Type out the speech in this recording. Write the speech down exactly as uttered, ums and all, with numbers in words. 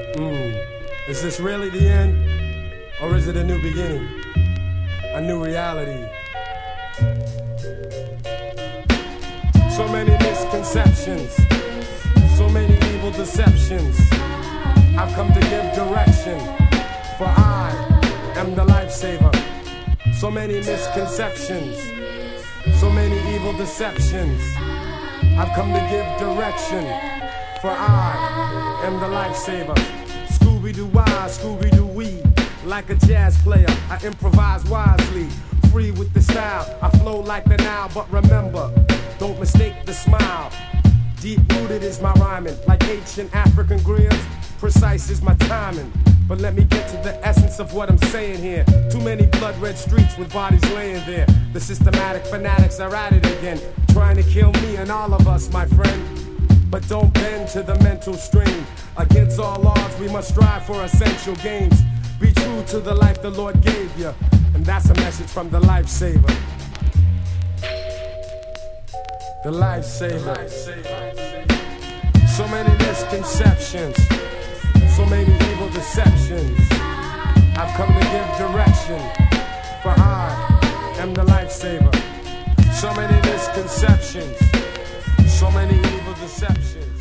Mm. Is this really the end? Or is it a new beginning? A new reality? So many misconceptions, so many evil deceptions. I've come to give direction, for I am the lifesaver. So many misconceptions, so many evil deceptions. I've come to give direction, for I am the lifesaver. Scooby-Doo-wah, Scooby-Doo-wee. Like a jazz player, I improvise wisely. Free with the style, I flow like the Nile. But remember, don't mistake the smile. Deep-rooted is my rhyming, like ancient African grills. Precise is my timing. But let me get to the essence of what I'm saying here. Too many blood-red streets with bodies laying there. The systematic fanatics are at it again, trying to kill me and all of us, my friend. But don't bend to the mental stream. Against all odds, we must strive for essential gains. Be true to the life the Lord gave you. And that's a message from the lifesaver. The lifesaver. So many misconceptions, so many evil deceptions. I've come to give direction, for I am the lifesaver. So many misconceptions, so many evil deceptions.